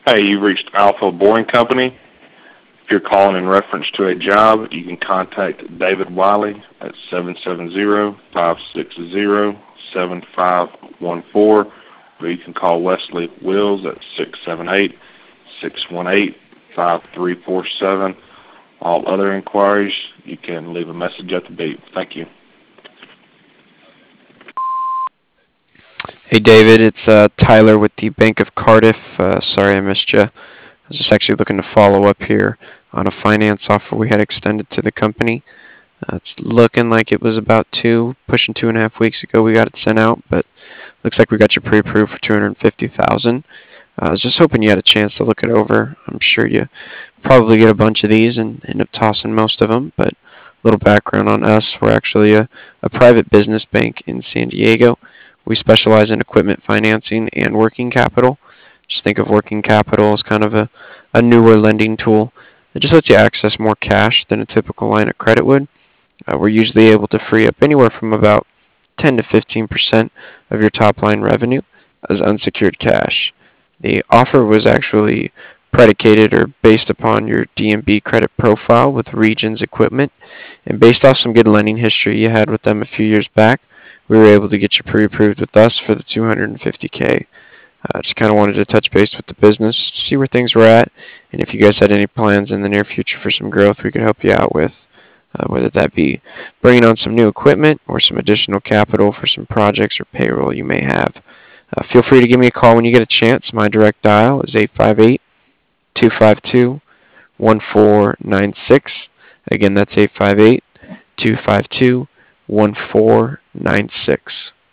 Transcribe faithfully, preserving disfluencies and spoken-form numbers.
Hey, you've reached Alpha Boring Company. If you're calling in reference to a job, you can contact David Wiley at seven seven zero, five six zero, seven five one four, or you can call Wesley Wills at six seven eight, six one eight, five three four seven. All other inquiries, you can leave a message at the beep. Thank you. Hey David, it's uh, Tyler with the Bank of Cardiff. Uh, sorry I missed you. I was just actually looking to follow up here on a finance offer we had extended to the company. Uh, it's looking like it was about two, pushing two and a half weeks ago we got it sent out, but looks like we got you pre-approved for two hundred fifty thousand dollars. Uh, I was just hoping you had a chance to look it over. I'm sure you probably get a bunch of these and end up tossing most of them, but a little background on us. We're actually a, a private business bank in San Diego. We specialize in equipment financing and working capital. Just think of working capital as kind of a, a newer lending tool. It just lets you access more cash than a typical line of credit would. Uh, we're usually able to free up anywhere from about ten to fifteen percent of your top line revenue as unsecured cash. The offer was actually predicated or based upon your D M B credit profile with Regions Equipment, and based off some good lending history you had with them a few years back, we were able to get you pre-approved with us for the two hundred fifty K. I uh, just kind of wanted to touch base with the business, see where things were at, and if you guys had any plans in the near future for some growth we could help you out with, uh, whether that be bringing on some new equipment or some additional capital for some projects or payroll you may have. Uh, feel free to give me a call when you get a chance. My direct dial is eight five eight, two five two, one four nine six. Again, that's eight five eight, two five two, one four nine six.